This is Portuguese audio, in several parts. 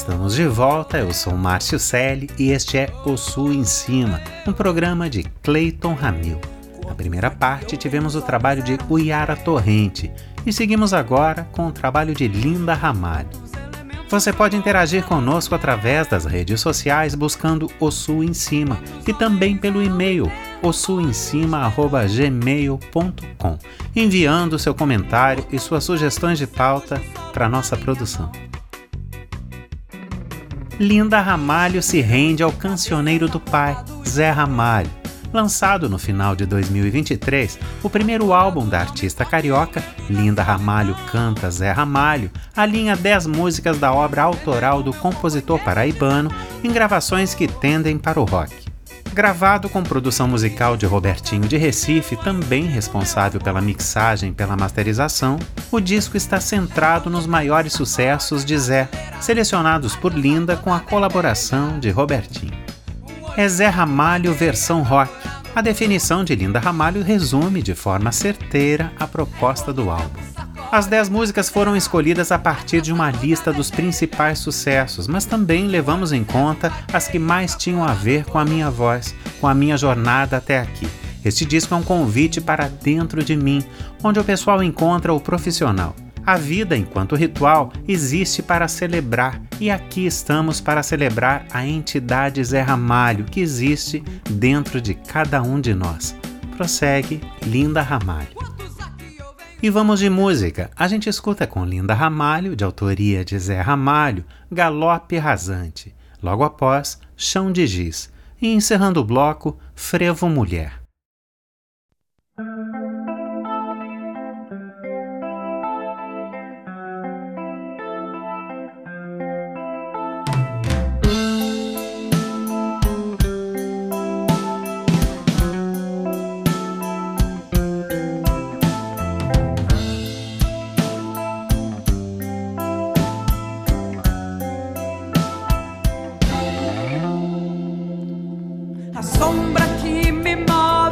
Estamos de volta, eu sou Márcio Selle e este é O Sul em Cima, um programa de Cleiton Ramil. Na primeira parte tivemos o trabalho de Uyara Torrente e seguimos agora com o trabalho de Linda Ramalho. Você pode interagir conosco através das redes sociais buscando O Sul em Cima e também pelo e-mail osulemcima@gmail.com, enviando seu comentário e suas sugestões de pauta para nossa produção. Linda Ramalho se rende ao cancioneiro do pai, Zé Ramalho. Lançado no final de 2023, o primeiro álbum da artista carioca, Linda Ramalho Canta Zé Ramalho, alinha 10 músicas da obra autoral do compositor paraibano em gravações que tendem para o rock. Gravado com produção musical de Robertinho de Recife, também responsável pela mixagem e pela masterização, o disco está centrado nos maiores sucessos de Zé, selecionados por Linda com a colaboração de Robertinho. É Zé Ramalho versão rock. A definição de Linda Ramalho resume de forma certeira a proposta do álbum. As 10 músicas foram escolhidas a partir de uma lista dos principais sucessos, mas também levamos em conta as que mais tinham a ver com a minha voz, com a minha jornada até aqui. Este disco é um convite para dentro de mim, onde o pessoal encontra o profissional. A vida, enquanto ritual, existe para celebrar, e aqui estamos para celebrar a entidade Zé Ramalho que existe dentro de cada um de nós. Prossegue Linda Ramalho. E vamos de música. A gente escuta com Linda Ramalho, de autoria de Zé Ramalho, Galope Rasante. Logo após, Chão de Giz. E encerrando o bloco, Frevo Mulher. A sombra que me move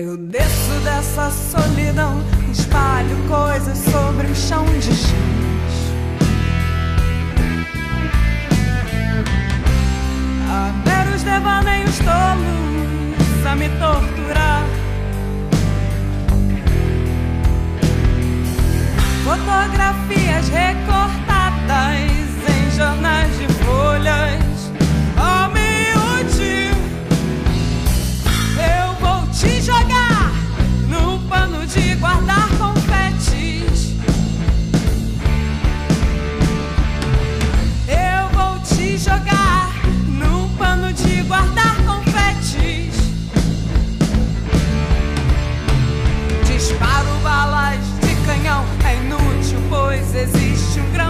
Eu desço dessa solidão, espalho coisas sobre um chão de giz. A meros devaneios tolos a me torturar. Fotografias recortadas em jornais de folhas. Oh, miúdo, eu vou te jogar no pano de guardar confetes. Eu vou te jogar no pano de guardar confetes. Disparo balas de canhão, é inútil, pois existe um grande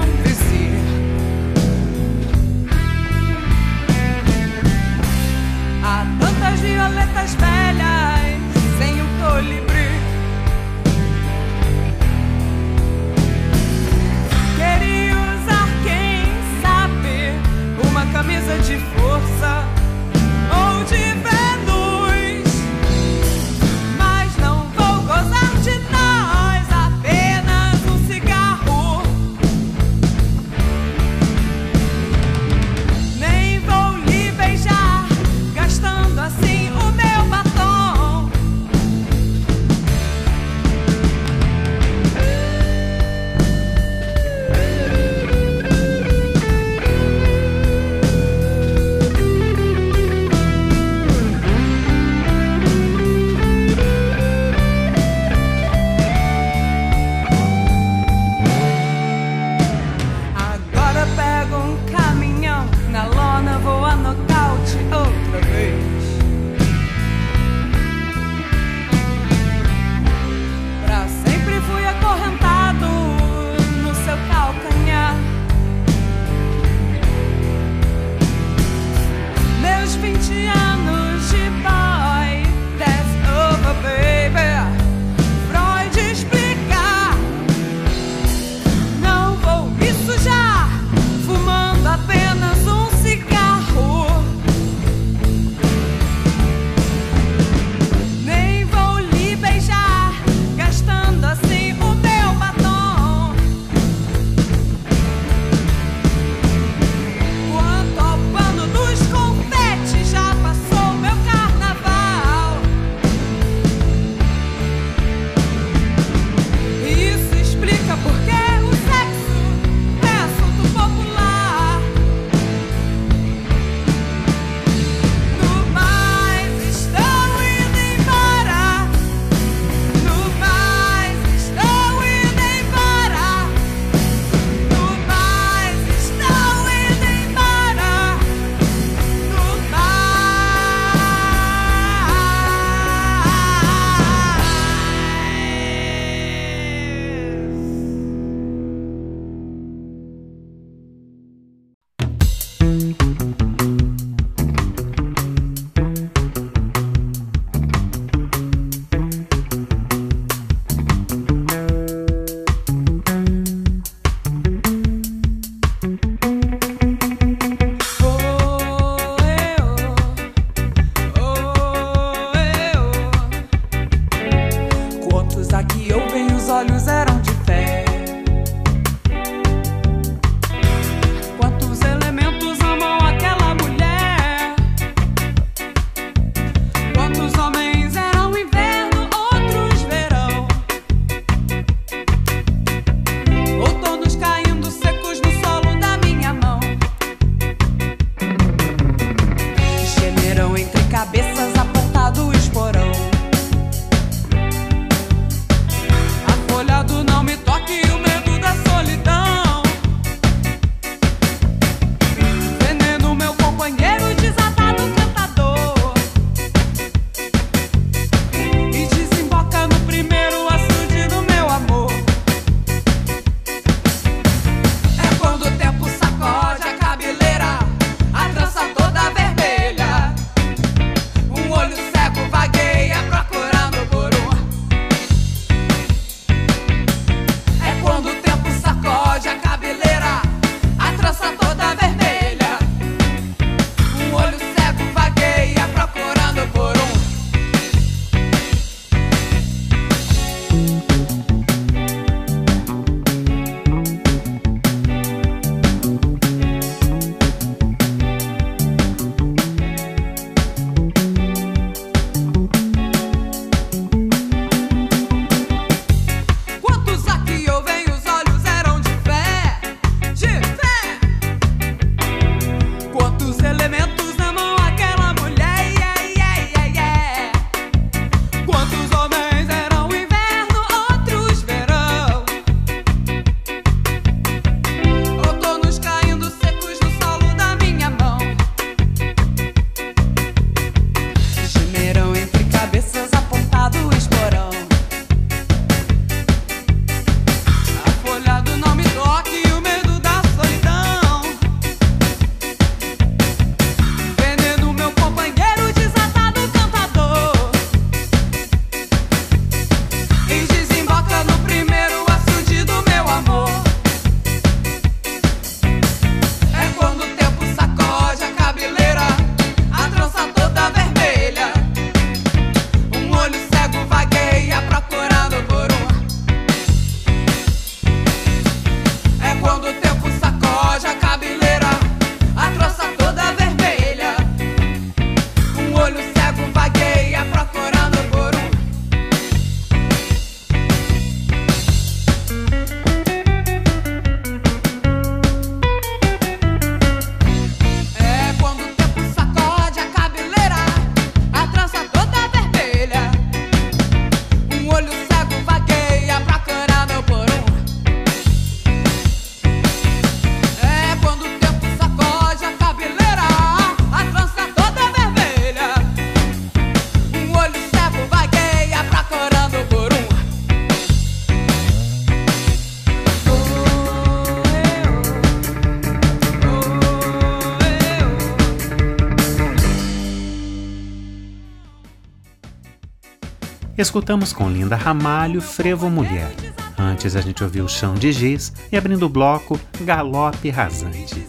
Escutamos com Linda Ramalho, Frevo Mulher. Antes a gente ouviu Chão de Giz e, abrindo o bloco, Galope Rasante.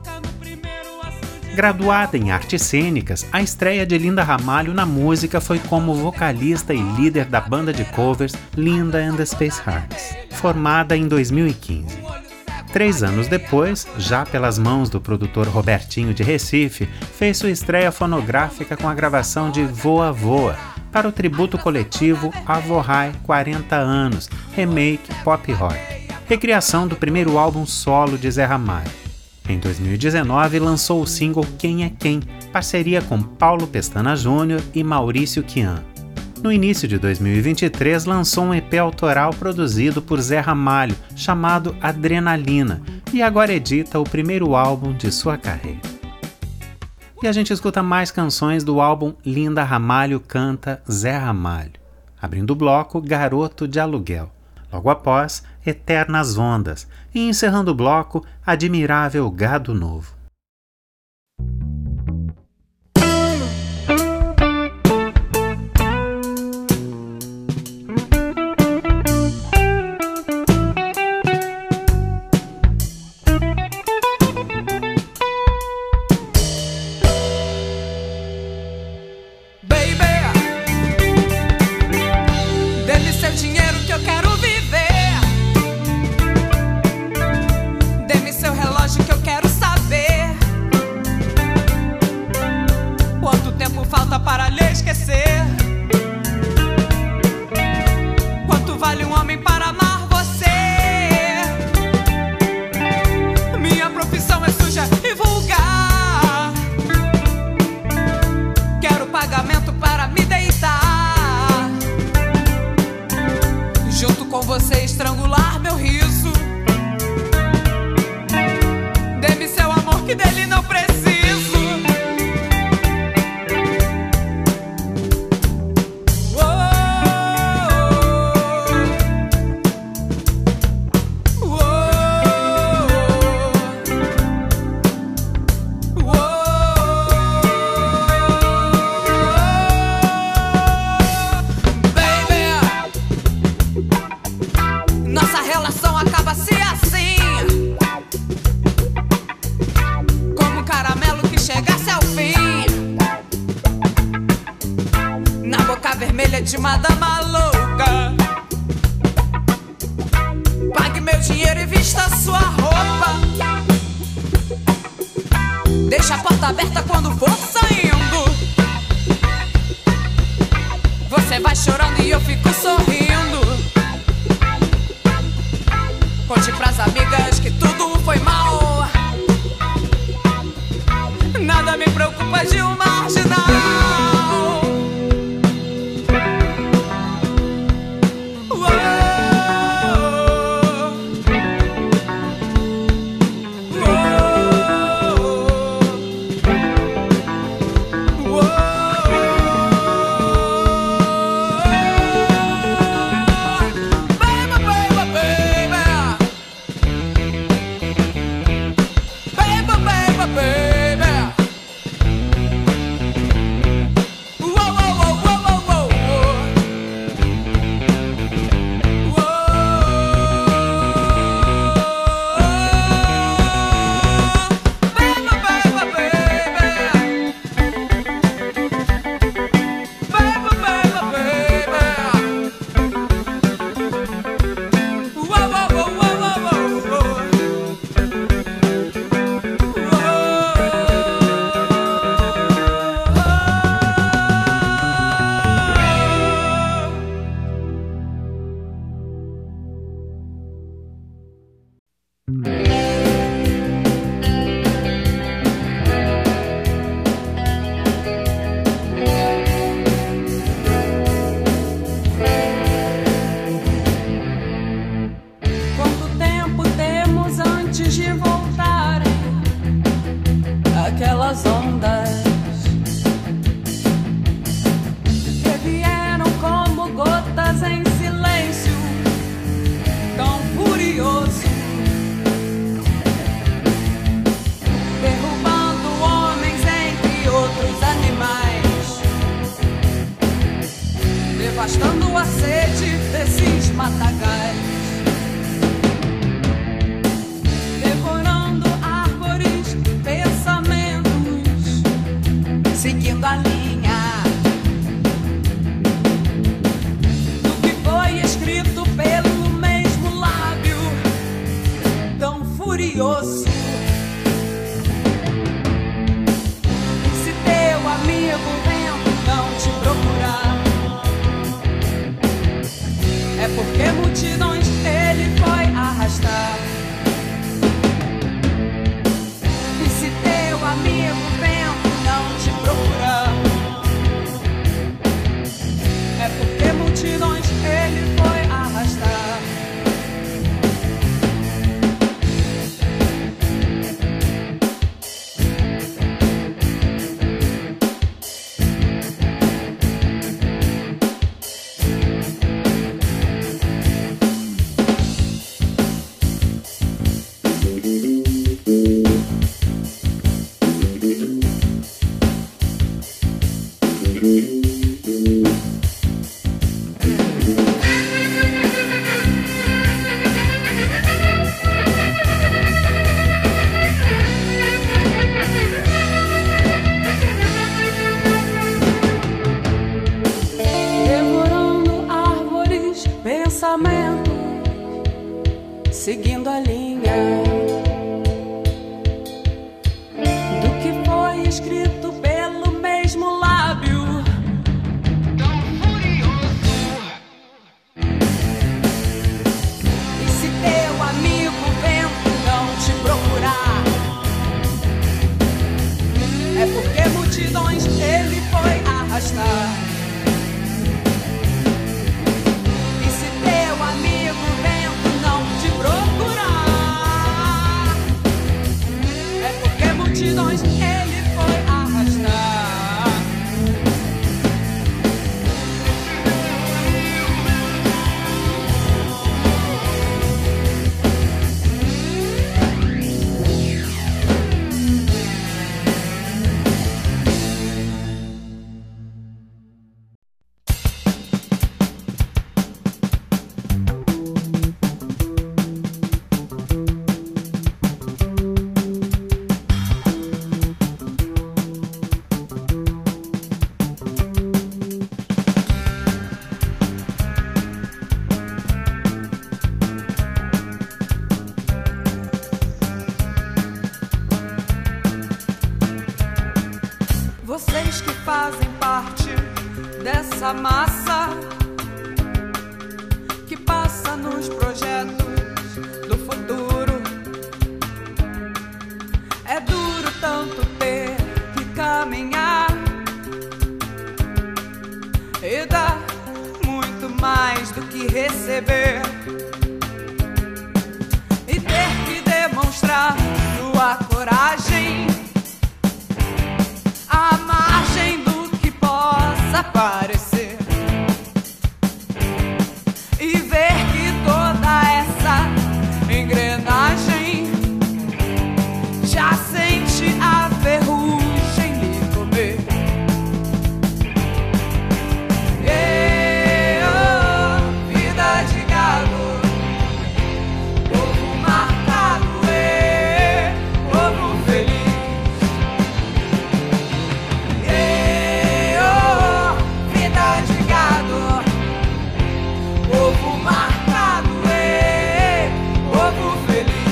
Graduada em artes cênicas, a estreia de Linda Ramalho na música foi como vocalista e líder da banda de covers Linda and the Space Hearts, formada em 2015. 3 anos depois, já pelas mãos do produtor Robertinho de Recife, fez sua estreia fonográfica com a gravação de Voa Voa, para o tributo coletivo Avorrai 40 anos, remake pop rock, recriação do primeiro álbum solo de Zé Ramalho. Em 2019, lançou o single Quem é Quem, parceria com Paulo Pestana Júnior e Maurício Kian. No início de 2023, lançou um EP autoral produzido por Zé Ramalho, chamado Adrenalina, e agora edita o primeiro álbum de sua carreira. E a gente escuta mais canções do álbum Linda Ramalho canta Zé Ramalho. Abrindo o bloco, Garoto de Aluguel. Logo após, Eternas Ondas. E encerrando o bloco, Admirável Gado Novo. Para lhe esquecer. Quanto vale um homem para amar você? Minha profissão é suja e vulgar. Quero pagamento para me deitar, junto com você estrangular meu riso. Dê-me seu amor que dele não preciso. Vermelha de madama louca. Pague meu dinheiro e vista sua roupa. Deixa a porta aberta quando for saindo. Você vai chorando e eu fico sorrindo. Conte pras amigas que tudo foi mal. Nada me preocupa de um marginal. furioso. Se teu amigo vento não te procurar, é porque multidões ele foi arrastar. E se teu amigo vento não te procurar, é porque multidões ele foi arrastar. Seguindo a linha do que foi escrito pelo mesmo lábio tão furioso. E se teu amigo vento não te procurar, é porque multidões ele foi arrastar. E se teu amigo vento não te procurar, é porque multidões ele foi arrastar. Vocês que fazem parte dessa massa que passa nos projetos do futuro, é duro tanto ter que caminhar e dar muito mais do que receber, e ter que demonstrar sua coragem à margem do que possa parecer, e ver que toda essa engrenagem já sente a ferrugem lhe comer. Vida de gado, povo marcado, povo feliz. Vida de gado, povo marcado, povo feliz.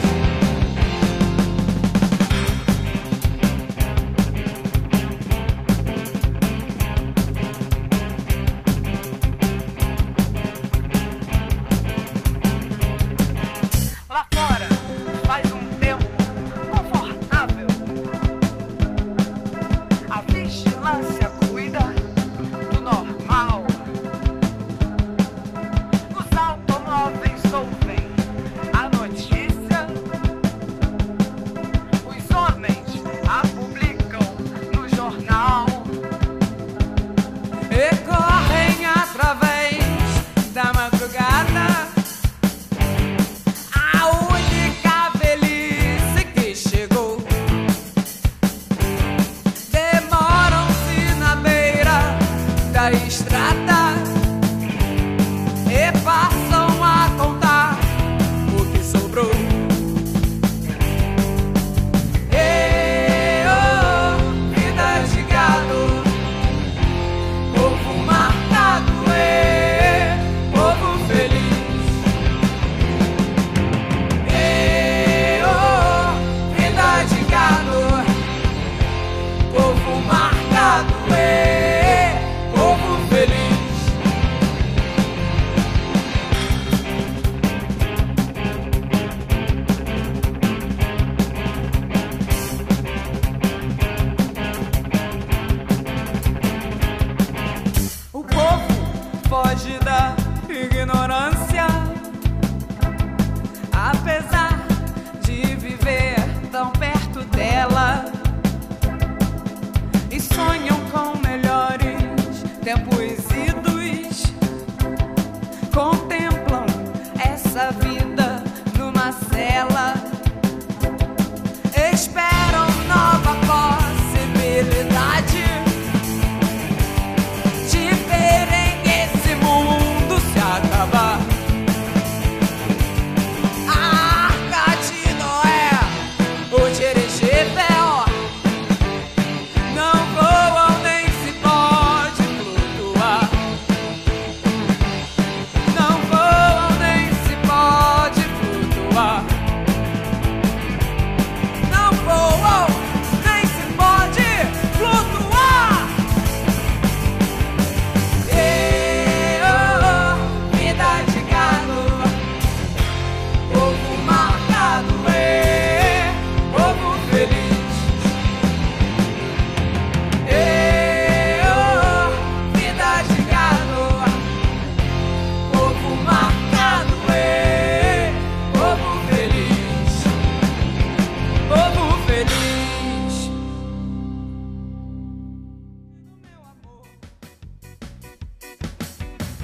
Lá fora faz um tempo confortável. A vigilância cuida do normal. Os automóveis ouvem a notícia. Os homens a publicam no jornal e correm através da madrugada. A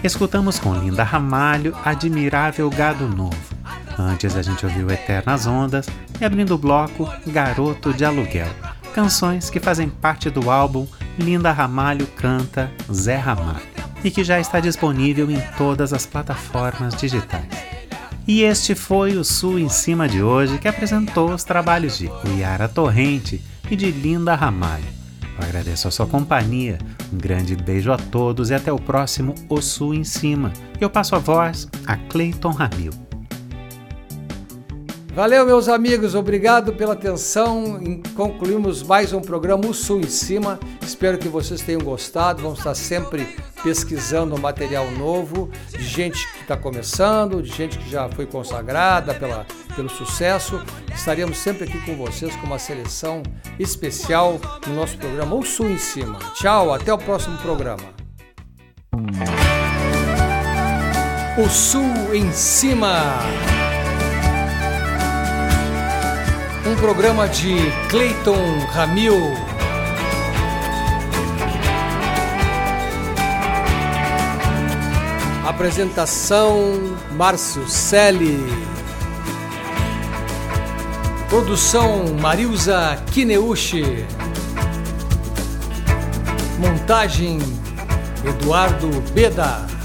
Escutamos com Linda Ramalho Admirável Gado Novo. Antes a gente ouviu Eternas Ondas e, abrindo o bloco, Garoto de Aluguel. Canções que fazem parte do álbum Linda Ramalho Canta Zé Ramalho e que já está disponível em todas as plataformas digitais. E este foi o Sul em Cima de hoje, que apresentou os trabalhos de Yara Torrente e de Linda Ramalho. Eu agradeço a sua companhia, um grande beijo a todos e até o próximo O Sul em Cima. Eu passo a voz a Cleiton Ramil. Valeu, meus amigos, obrigado pela atenção. Concluímos mais um programa O Sul em Cima. Espero que vocês tenham gostado. Vamos estar sempre pesquisando material novo, de gente que está começando, de gente que já foi consagrada pelo sucesso. Estaremos sempre aqui com vocês com uma seleção especial no nosso programa O Sul em Cima. Tchau, até o próximo programa. O Sul em Cima. Um programa de Cleiton Ramil. Apresentação Márcio Selle. Produção Marilza Kineuchi. Montagem Eduardo Beda.